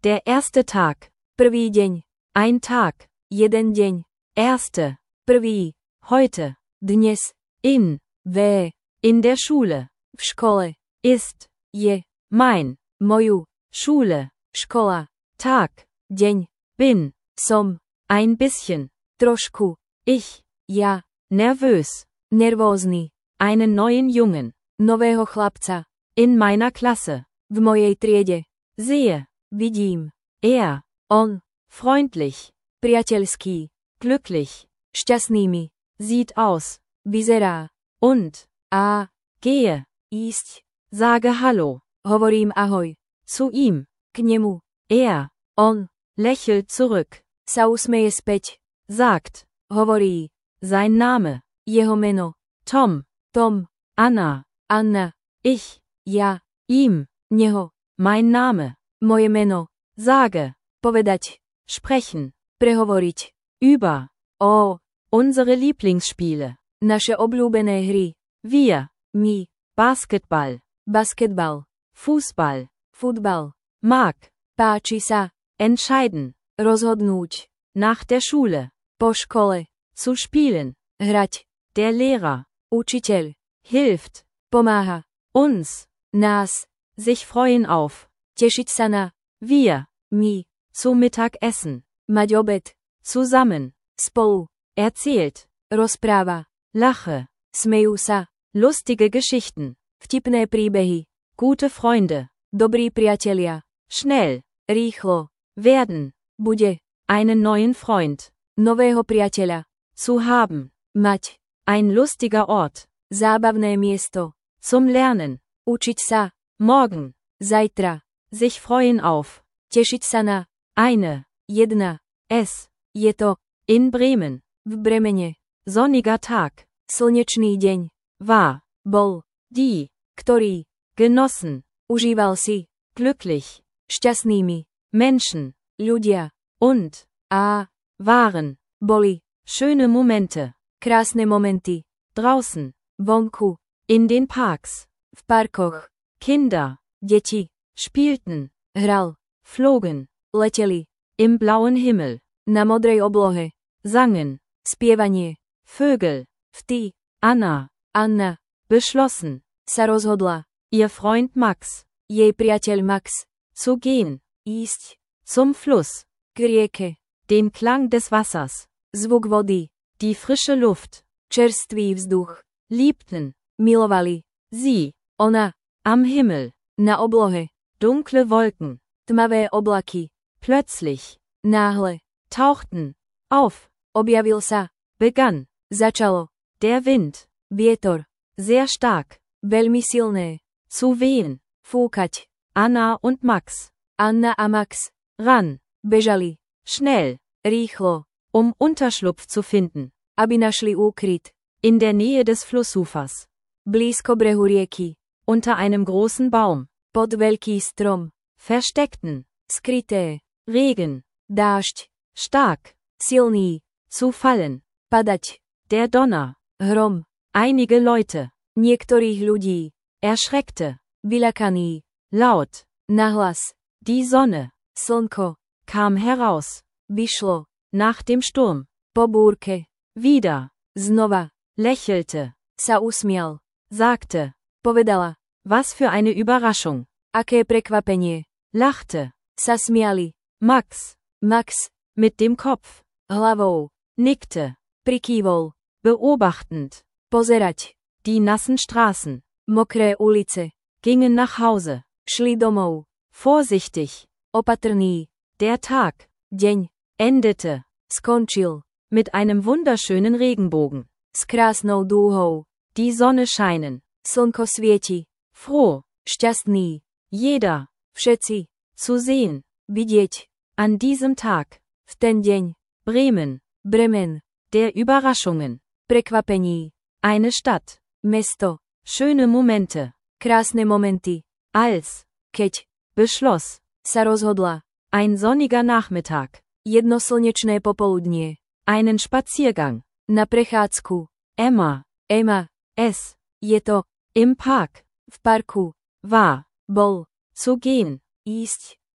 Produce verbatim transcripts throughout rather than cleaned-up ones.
Der erste Tag. Prvý deň. Ein Tag. Jeden deň. Erste. Prvý. Heute. Dnes. In. V. In der Schule. V škole. Ist. Je. Mein. Moju. Schule. Škola. Tag. Deň. Bin. Som. Ein bisschen. Trošku. Ich. Ja. Nervös. Nervózny. Einen neuen Jungen. Nového chlapca. In meiner Klasse. V mojej triede. Sehe. Vidím. Er. On. Freundlich. Priateľský. Glücklich. Šťastnými. Sieht aus. Vyzerá. Und. A. Gehe. Ísť. Sage Hallo. Hovorím ahoj. Zu ihm. K nemu. Er. On. Lächelt zurück. Sa usmeje späť. Sagt. Hovorí. Sein Name. Jeho meno. Tom. Tom. Anna. Anna. Ich. Ja. Ihm. Neho. Mein Name. Moje meno. Sage. Povedať. Sprechen. Prehovoriť. Über. O. Unsere Lieblingsspiele. Naše obľúbené hry. Wir. My. Basketball. Basketbal. Fußball. Futbal. Mag. Páči sa. Entscheiden. Rozhodnúť. Nach der Schule. Po škole. Zu spielen. Hrať. Der Lehrer. Učiteľ. Hilft. Pomáha. Uns. Nás. Sich freuen auf. Tešiť sa na. Wir. My. Zu Mittag essen. Mať obed. Zusammen. Spolu. Erzählt. Rozpráva. Lache. Smejú sa. Lustige Geschichten. Vtipné príbehy. Gute Freunde. Dobrí priatelia. Schnell. Rýchlo. Werden. Bude. Einen neuen Freund. Nového priateľa. Zu haben. Mať. Ein lustiger Ort. Zábavné miesto. Zum Lernen. Učiť sa. Morgen. Zajtra. Sich freuen auf. Tešiť sa na. Eine. Jedna. Es. Je to. In Bremen. V Bremene. Sonniger Tag. Slnečný deň. War. Bol. Die. Ktorý. Genossen. Užíval si. Glücklich. Šťastnými. Menschen. Ľudia. Und. A. Waren. Boli. Schöne Momente. Krásne momenty. Draußen. Vonku. In den Parks. V parkoch. Kinder. Deti. Spielten. Hral. Flogen. Leteli. Im blauen Himmel. Na modrej oblohe. Sangen. Spievanie. Vögel. Vtý. Anna. Anna. Beschlossen. Sa rozhodla. Ihr Freund Max. Jej priateľ Max. Zu gehen. Ísť. Zum Fluss. K rieke. Den Klang des Wassers. Zvuk vody. Die frische Luft. Čerstvý vzduch. Liebten. Milovali. Sie. Ona. Am Himmel. Na oblohe. Dunkle Wolken. Tmavé oblaky. Plötzlich. Náhle. Tauchten. Auf. Objavil sa. Begann. Začalo. Der Wind. Vietor. Sehr stark. Veľmi silné. Zu wehen. Fúkať. Anna und Max. Anna a Max. Ran. Bežali. Schnell. Rýchlo. Um Unterschlupf zu finden. Aby našli úkryt. In der Nähe des Flussufers. Blízko brehu rieky. Unter einem großen Baum. Pod veľký strom. Versteckten. Skryté. Regen. Dážď. Stark. Silný. Zu fallen. Padať. Der Donner. Hrom. Einige Leute. Niektorých ľudí. Erschreckte. Vyľakaný. Laut. Nahlas. Die Sonne. Slnko. Kam heraus. Vyšlo. Nach dem Sturm. Po búrke. Wieder. Znova. Lächelte. Sa usmial. Sagte. Povedala. Was für eine Überraschung. Aké prekvapenie. Lachte. Sa smiali. Max. Max. Mit dem Kopf. Hlavou. Nickte. Prikývol. Beobachtend. Pozerať. Die nassen Straßen. Mokré ulice. Gingen nach Hause. Šli domov. Vorsichtig. Opatrný. Der Tag. Deň. Endete. Skončil. Mit einem wunderschönen Regenbogen. S krásnou dúhou. Die Sonne scheinen. Slnko svieti. Froh. Šťastný. Jeder. Všetci. Zu sehen. Vidieť. An diesem Tag. V ten deň. Bremen. Bremen. Der Überraschungen. Prekvapení. Eine Stadt. Mesto. Schöne Momente. Krásne momenty. Als. Keď. Beschloss. Sa rozhodla. Ein sonniger Nachmittag. Jedno slnečné popoludnie. Einen Spaziergang. Na prechádzku. Emma. Emma. Es. Je to. Im Park. V parku. War. Bol. Zu gehen. Ísť.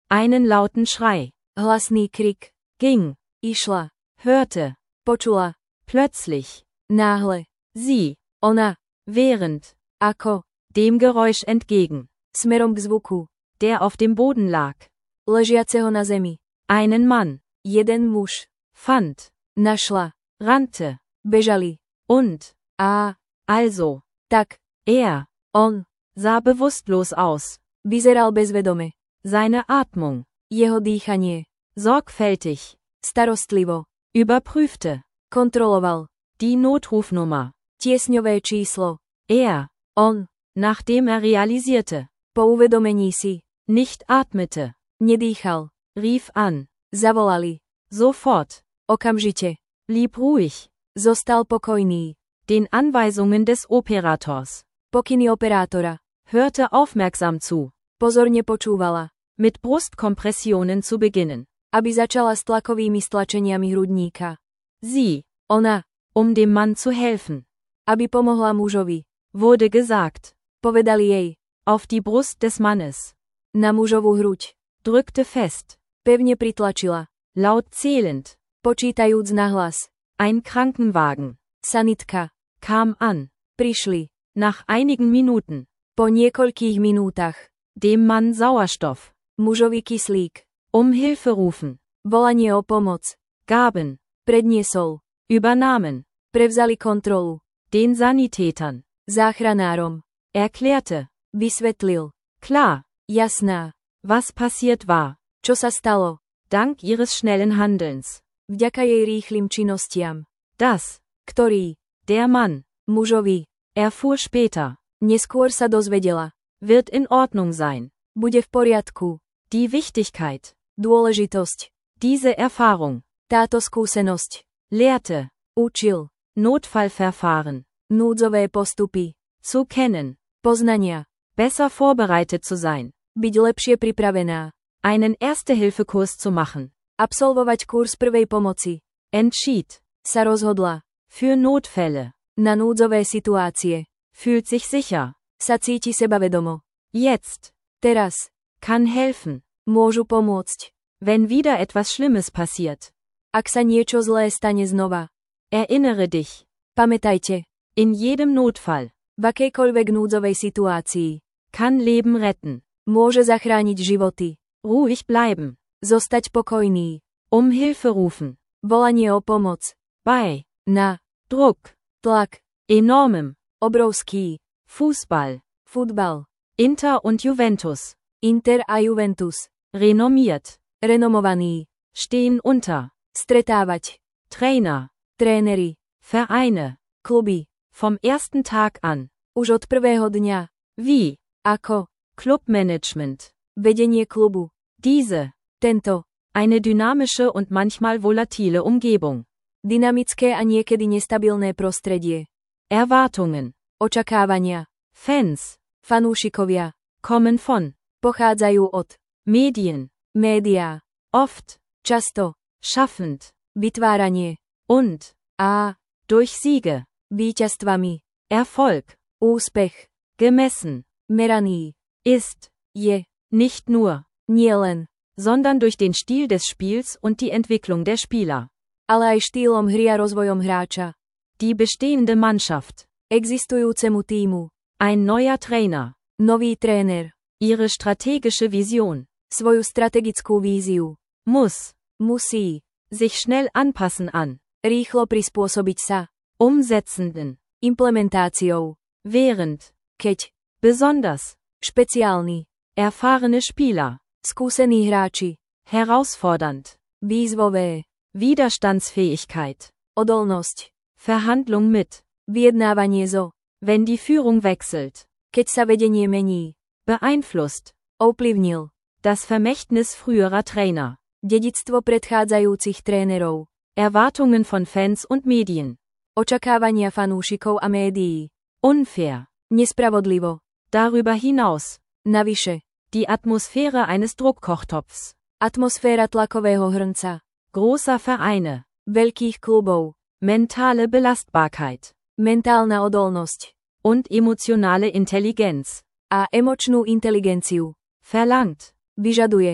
Einen lauten Schrei. Hlasný krik. Ging. Išla. Hörte. Počula. Plötzlich. Náhle. Sie. Ona. Während. Ako. Dem Geräusch entgegen. Smerom k zvuku. Der auf dem Boden lag. Ležiaceho na zemi. Einen Mann. Jeden muž. Fand. Našla. Rannte. Bežali. Und. A. Also. Tak. Er. On. Sah bewusstlos aus. Vyzeral bezvedome. Seine Atmung. Jeho dýchanie. Sorgfältig. Starostlivo. Überprüfte. Kontroloval. Die Notrufnummer. Tiesňové číslo. Er. On. Nachdem er realisierte. Po uvedomení si. Nicht atmete. Nedýchal. Rief an. Zavolali. Sofort. Okamžite. Blieb ruhig. Zostal pokojný. Den Anweisungen des Operators. Pokyny operátora. Hörte aufmerksam zu. Pozorne počúvala. Mit Brustkompressionen zu beginnen. Aby začala s tlakovými stlačeniami hrudníka. Sie. Ona. Um dem Mann zu helfen. Aby pomohla mužovi. Wurde gesagt. Povedali jej. Auf die Brust des Mannes. Na mužovú hruď. Drückte fest. Pevne pritlačila. Laut zählend. Počítajúc nahlas. Ein Krankenwagen. Sanitka. Kam an. Prišli. Nach einigen Minuten. Po niekoľkých minútach. Dem Mann Sauerstoff. Mužovi kyslík. Um Hilfe rufen. Volanie o pomoc. Gaben. Predniesol. Übernahmen. Prevzali kontrolu. Den Sanitätern. Záchranárom. Erklärte. Vysvetlil. Klar. Jasná. Was passiert war. Čo sa stalo? Dank ihres schnellen Handelns. Vďaka jej rýchlym činnostiam. Das. Ktorý? Der Mann. Mužovi. Erfuhr später. Neskôr sa dozvedela. Wird in Ordnung sein. Bude v poriadku. Die Wichtigkeit. Dôležitosť. Diese Erfahrung. Táto skúsenosť. Lehrte. Učil. Notfallverfahren. Núdzové postupy. Zu kennen. Poznania. Besser vorbereitet zu sein. Byť lepšie pripravená. Einen Erste-Hilfe-Kurs zu machen. Absolvovať kurz prvej pomoci. Entschied. Sa rozhodla. Für Notfälle. Na núdzové situácie. Fühlt sich sicher. Sa cíti sebavedomo. Jetzt. Teraz. Kann helfen. Môžu pomôcť. Wenn wieder etwas Schlimmes passiert. Ak sa niečo zlé stane znova. Erinnere dich. Pamätajte. In jedem Notfall. V akejkoľvek núdzovej situácii. Kann Leben retten. Môže zachrániť životy. Ruhig bleiben. Zostať pokojný. Um Hilfe rufen. Volanie o pomoc. Bei. Na. Druck. Tlak. Enormem. Obrovský. Fußball. Futbal. Inter und Juventus. Inter a Juventus. Renommiert. Renomovaný. Stehen unter. Stretávať. Trainer. Tréneri. Vereine. Kluby. Vom ersten Tag an. Už od prvého dňa. Wie. Ako. Clubmanagement. Vedenie klubu. Diese. Tento. Eine dynamische und manchmal volatile Umgebung. Dynamické a niekedy nestabilné prostredie. Erwartungen. Očakávania. Fans. Fanúšikovia. Kommen von. Pochádzajú od. Medien. Médiá. Oft. Často. Schaffend. Vytváranie. Und. A. Durch Siege. Víťazstvami. Erfolg. Úspech. Gemessen. Meraný. Ist. Je. Nicht nur. Nielen. Sondern durch den Stil des Spiels und die Entwicklung der Spieler. Ale aj štýlom hry a rozvojom hráča. Die bestehende Mannschaft. Existujúcemu tímu. Ein neuer Trainer. Nový tréner. Ihre strategische Vision. Svoju strategickú víziu. Muss. Musí. Sich schnell anpassen an. Rýchlo prispôsobiť sa. Umsetzenden. Implementáciou. Während. Keď. Besonders. Špeciálny. Erfahrene Spieler. Skúsení hráči. Herausfordernd. Výzvové. Widerstandsfähigkeit. Odolnosť. Verhandlung mit. Vyjednávanie zo. Wenn die Führung wechselt. Keď sa vedenie mení. Beeinflusst. Ovplyvnil. Das Vermächtnis früherer Trainer. Dedictvo predchádzajúcich trénerov. Erwartungen von Fans und Medien. Očakávania fanúšikov a médií. Unfair. Nespravodlivo. Darüber hinaus. Navyše. Die Atmosphäre eines Druckkochtopfs. Atmosféra tlakového hrnca. Großer Vereine. Veľkých klubov. Mentale Belastbarkeit. Mentálna odolnosť. Und emotionale Intelligenz. A emočnú inteligenciu. Verlangt. Vyžaduje.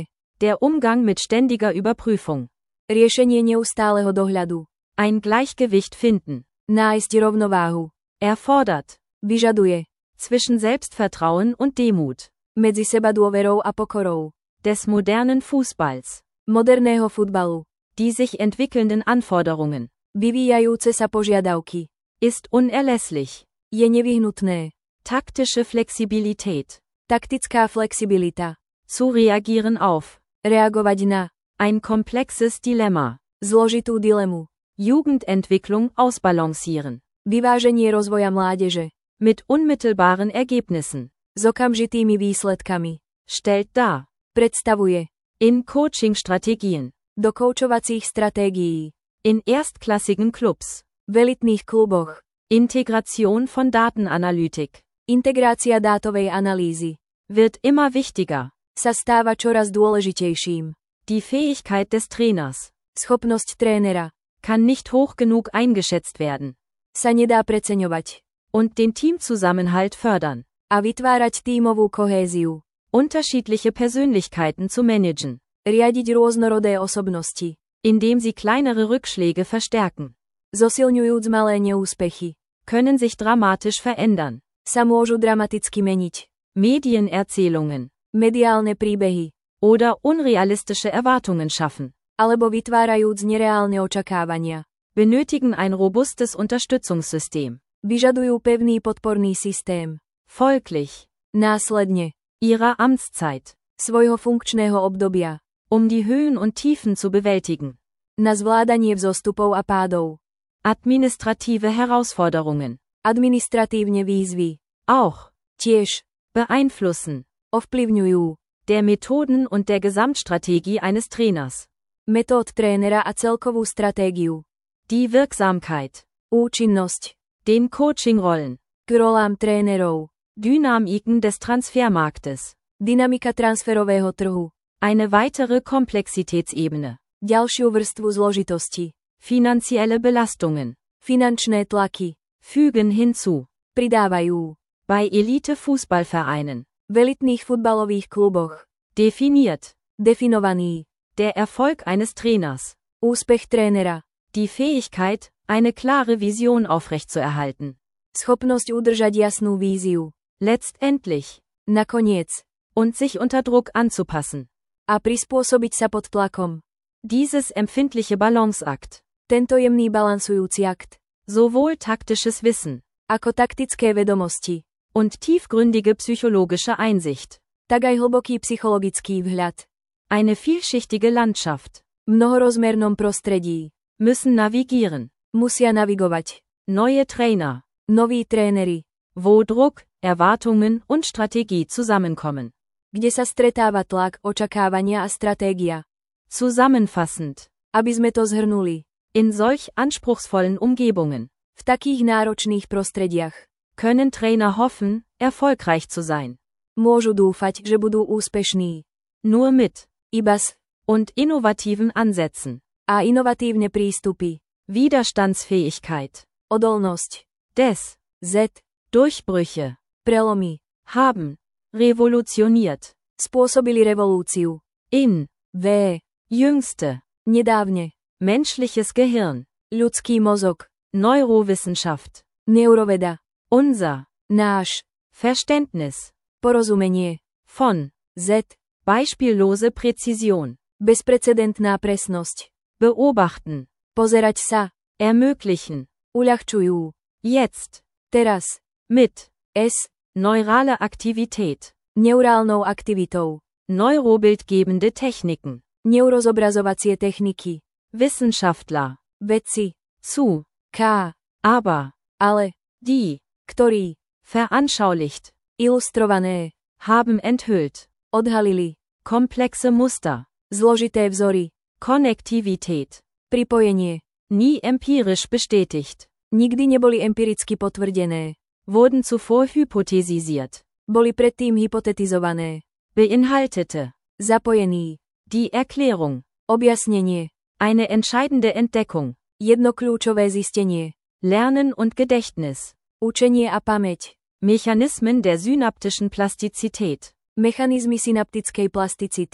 Der Umgang mit ständiger Überprüfung. Riešenie neustáleho dohľadu. Ein Gleichgewicht finden. Nájsť rovnováhu. Erfordert. Vyžaduje. Zwischen Selbstvertrauen und Demut. Medzi sebadôverou a pokorou. Des modernen Fußballs. Moderného futbalu. Die sich entwickelnden Anforderungen. Vyvíjajúce sa požiadavky. Ist unerlässlich. Je nevyhnutné. Taktische Flexibilität. Taktická flexibilita. Zu reagieren auf. Reagovať na. Ein komplexes Dilemma. Zložitú dilemu. Jugendentwicklung ausbalancieren. Vyváženie rozvoja mládeže. Mit unmittelbaren Ergebnissen. S okamžitými výsledkami. Stellt dar. Predstavuje. In Coaching-Strategien. Do koučovacích stratégií. In erstklassigen Clubs. V elitných kluboch. Integration von Datenanalytik. Integrácia dátovej analýzy. Wird immer wichtiger. Sa stáva čoraz dôležitejším. Die Fähigkeit des Trainers. Schopnosť trénera. Kann nicht hoch genug eingeschätzt werden. Sa nedá preceňovať. Und den Teamzusammenhalt fördern. A vytvárať tímovú kohéziu. Unterschiedliche Persönlichkeiten zu managen. Riadiť rôznorodé osobnosti. Indem sie kleinere Rückschläge verstärken. Zosilňujúc malé neúspechy. Können sich dramatisch verändern. Sa môžu dramaticky meniť. Medienerzählungen. Mediálne príbehy. Oder unrealistische Erwartungen schaffen. Alebo vytvárajúc nereálne očakávania. Benötigen ein robustes Unterstützungssystem. Vyžadujú pevný podporný systém. Folglich. Následne. Ihrer Amtszeit. Svojho funkčného obdobia. Um die Höhen und Tiefen zu bewältigen. Na zvládanie vzostupov a pádov. Administrative Herausforderungen. Administratívne výzvy. Auch. Tiež. Beeinflussen. Ovplyvňujú. Der Methoden und der Gesamtstrategie eines Trainers. Metód trénera a celkovú stratégiu. Die Wirksamkeit. Účinnosť. Den Coachingrollen. K rolám trénerov. Dynamiken des Transfermarktes. Dynamika transferového trhu. Eine weitere Komplexitätsebene. Ďalšiu vrstvu zložitosti. Finanzielle Belastungen. Finančné tlaky. Fügen hinzu. Pridávajú. Bei Elite-Fußballvereinen. V elitných futbalových kluboch. Definiert. Definovaný. Der Erfolg eines Trainers. Úspech trénera. Die Fähigkeit, eine klare Vision aufrechtzuerhalten. Schopnosť udržať jasnú víziu. Letztendlich. Nakoniec. Und sich unter Druck anzupassen. A prispôsobiť sa pod tlakom. Dieses empfindliche Balanceakt. Tento jemný balansujúci akt. Sowohl taktisches Wissen. Ako taktické vedomosti. Und tiefgründige psychologische Einsicht. Tak aj hlboký psychologický vhľad. Eine vielschichtige Landschaft. V mnohorozmernom prostredí. Müssen navigieren. Musia navigovať. Neue Trainer. Noví tréneri. Wo Druck, Erwartungen und Strategie zusammenkommen. Kde sa stretáva tlak, očakávania a stratégia. Zusammenfassend. Aby sme to zhrnuli. In solch anspruchsvollen Umgebungen. V takých náročných prostrediach. Können Trainer hoffen, erfolgreich zu sein. Môžu dúfať, že budú úspešní. Nur mit. Iba s. Und innovativen Ansätzen. A inovatívne prístupy. Widerstandsfähigkeit. Odolnosť. Des. Z. Durchbrüche. Prelomy. Haben. Revolutioniert. Spôsobili revolúciu. In. V. Jüngste. Nedávne. Menschliches Gehirn. Ľudský mozog. Neurowissenschaft. Neuroveda. Unser. Náš. Verständnis. Porozumenie. Von. Z. Beispiellose Präzision. Bezprecedentná presnosť. Beobachten. Pozerať sa. Ermöglichen. Uľahčujú. Jetzt. Teraz. Mit. S. Neurale Aktivität. Neurálnou aktivitou. Neurobildgebende Techniken. Neurozobrazovacie techniky. Wissenschaftler. Vedci. Zu. K. Aber. Ale. Die. Ktorí. Veranschaulicht. Ilustrované. Haben enthüllt. Odhalili. Komplexe Muster. Zložité vzory. Konnektivität. Pripojenie. Nie empirisch bestätigt. Nikdy neboli empiricky potvrdené. Wurden zuvor hypothesisiert. Boli predtým hypotetizované. Beinhaltete. Zapojený. Die Erklärung. Objasnenie. Eine entscheidende Entdeckung. Jedno kľúčové zistenie. Lernen und Gedächtnis. Učenie a pamäť. Mechanismen der synaptischen Plastizität. Mechanizmy synaptickej plasticity.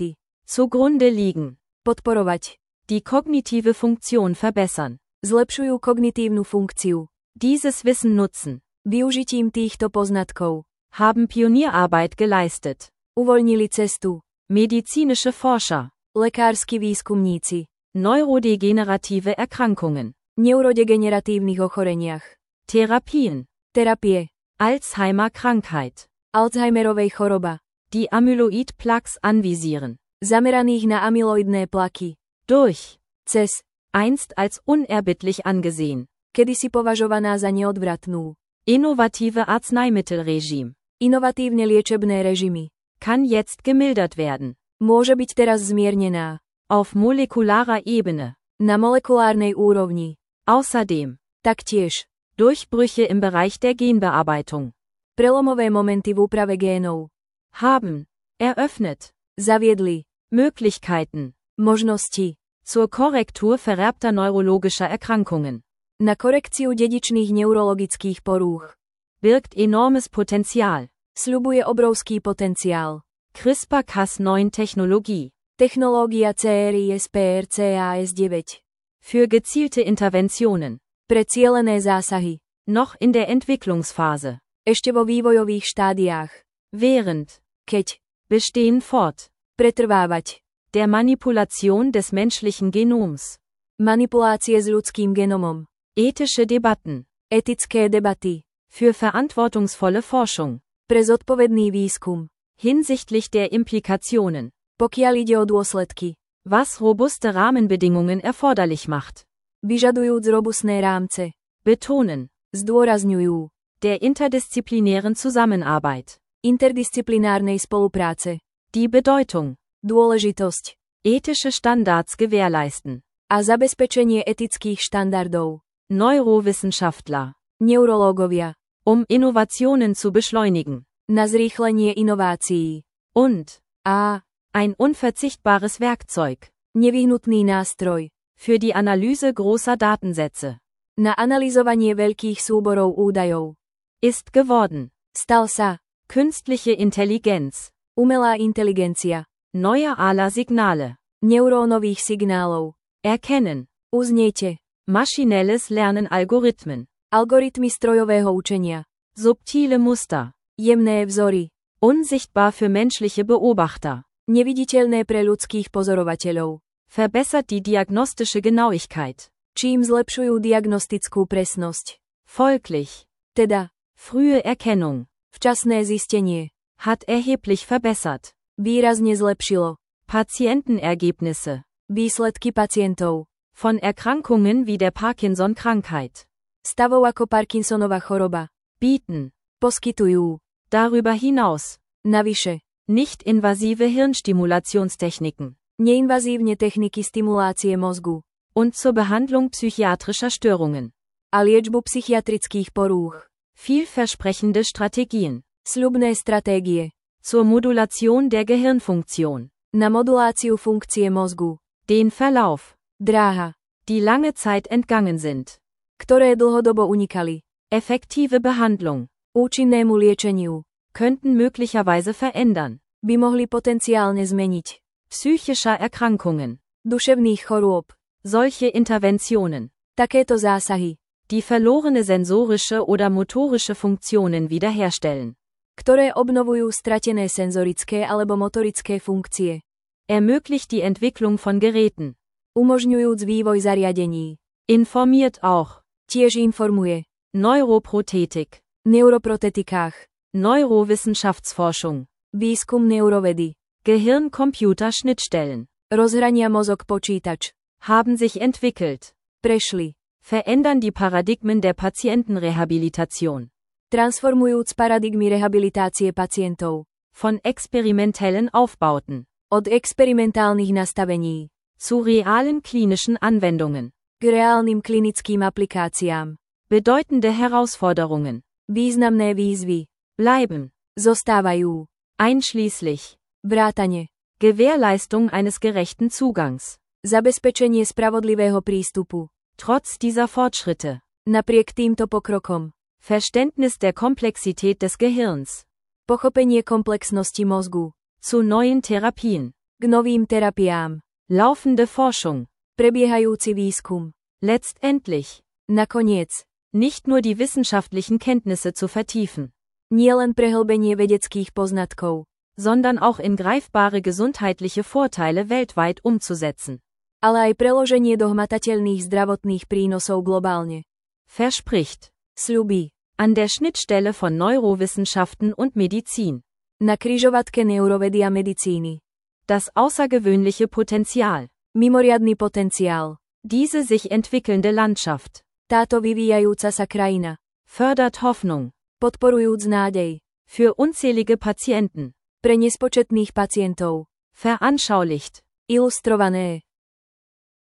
zugrunde liegen, podporovať, die kognitive Funktion verbessern, zlepšujú kognitívnu funkciu, dieses Wissen nutzen, využitím týchto poznatkov, haben Pionierarbeit geleistet, uvoľnili cestu, medizinische Forscher, lekársky výskumníci, neurodegenerative Erkrankungen, neurodegeneratívnych ochoreniach, Therapien, terapie, Alzheimer-Krankheit, Alzheimerovej choroba, die Amyloid-Plaques anvisieren, zameraných na amyloidné plaky, durch, cez, einst als unerbittlich angesehen, kedysi považovaná za neodvratnú, innovative Arzneimittelregime, inovatívne liečebné režimy, kann jetzt gemildert werden, môže byť teraz zmiernená, auf molekularer Ebene, na molekulárnej úrovni, außerdem, taktiež, Durchbrüche im Bereich der Genbearbeitung, prelomové momenty v úprave génov, haben, eröffnet, zaviedli, Möglichkeiten, možnosti, zur Korrektur vererbter neurologischer Erkrankungen, na korekciu dedičných neurologických porúch, birgt enormes Potenzial, sľubuje obrovský potenciál, CRISPR Cas neun Technologie, technológia C R I S P R C A S deväť, für gezielte Interventionen, pre cielené zásahy, noch in der Entwicklungsphase, ešte vo vývojových štádiách, während, keď, bestehen fort, pretrvávať, der Manipulation des menschlichen Genoms, manipulácie s ľudským genomom, ethische Debatten, etické debaty, für verantwortungsvolle Forschung, pre zodpovedný výskum, hinsichtlich der Implikationen, pokiaľ ide o dôsledky, was robuste Rahmenbedingungen erforderlich macht, vyžadujúc robustné rámce, betonen, zdôrazňujú, der interdisziplinären Zusammenarbeit, interdisciplinárnej spolupráce, die Bedeutung, dôležitosť, ethische Standards gewährleisten, a zabezpečenie etických štandardov, Neurowissenschaftler, neurológovia, um Innovationen zu beschleunigen, na zrýchlenie inovácií, und, a, ein unverzichtbares Werkzeug, nevyhnutný nástroj, für die Analyse großer Datensätze, na analyzovanie veľkých súborov údajov, ist geworden, stal sa, künstliche Intelligenz, umelá inteligencia, neuronaler Signale, neurónových signálov, erkennen, uzniete, maschinelles Lernen Algorithmen, algoritmy strojového učenia, subtile Muster, jemné vzory, unsichtbar für menschliche Beobachter, neviditeľné pre ľudských pozorovateľov, verbessert die diagnostische Genauigkeit, čím zlepšujú diagnostickú presnosť. folglich, Teda, frühe Erkennung, včasné zistenie, hat erheblich verbessert, výrazne zlepšilo, Patientenergebnisse, výsledky pacientov, von Erkrankungen wie der Parkinson-Krankheit, stavov ako Parkinsonova choroba, bieten, poskytujú, darüber hinaus, navyše, nicht-invasive Hirnstimulationstechniken, neinvazívne techniky stimulácie mozgu und zur Behandlung psychiatrischer Störungen, a liečbu psychiatrických porúch, vielversprechende Strategien, sľubné stratégie, zur Modulation der Gehirnfunktion, na moduláciu funkcie mozgu, den Verlauf, dráha, die lange Zeit entgangen sind, ktoré dlhodobo unikali, effektive Behandlung, účinnému liečeniu, könnten möglicherweise verändern, by mohli potenciálne zmeniť, psychischer Erkrankungen, duševných chorôb, solche Interventionen, takéto zásahy, die verlorene sensorische oder motorische Funktionen wiederherstellen, ktoré obnovujú stratené senzorické alebo motorické funkcie, ermöglicht die Entwicklung von Geräten, umožňujúc vývoj zariadení, informiert auch, tiež informuje, Neuroprothetik, neuroprotetikách, Neurowissenschaftsforschung, výskum neurovedy, Gehirn-Computer-Schnittstellen, rozhrania mozog-počítač, haben sich entwickelt, prešli, verändern die Paradigmen der Patientenrehabilitation, transformujúc paradigmy rehabilitácie pacientov, von experimentellen Aufbauten, od experimentálnych nastavení, zu realen klinischen Anwendungen, k reálnym klinickým aplikáciám, bedeutende Herausforderungen, významné výzvy, bleiben, zostávajú, einschließlich, vrátane, Gewährleistung eines gerechten Zugangs, zabezpečenie spravodlivého prístupu, trotz dieser Fortschritte, napriek týmto pokrokom, Verständnis der Komplexität des Gehirns, pochopenie komplexnosti mozgu, zu neuen Therapien, K novým terapiám. Laufende Forschung. Prebiehajúci výskum. Letztendlich. Nakoniec. Nicht nur die wissenschaftlichen Kenntnisse zu vertiefen, Nie len prehlbenie vedeckých poznatkov, sondern auch in greifbare gesundheitliche Vorteile weltweit umzusetzen. ale aj preloženie do hmatateľných zdravotných prínosov globálne. Verspricht. Sľubí. An der Schnittstelle von Neurowissenschaften und Medizin. Na križovatke neurovedy a medicíny. Das außergewöhnliche Potenzial. Mimoriadny potenciál. Diese sich entwickelnde Landschaft. Táto vyvíjajúca sa krajina. Fördert Hoffnung. Podporujúc nádej. Für unzählige Patienten. Pre nespočetných pacientov. Veranschaulicht. Ilustrované.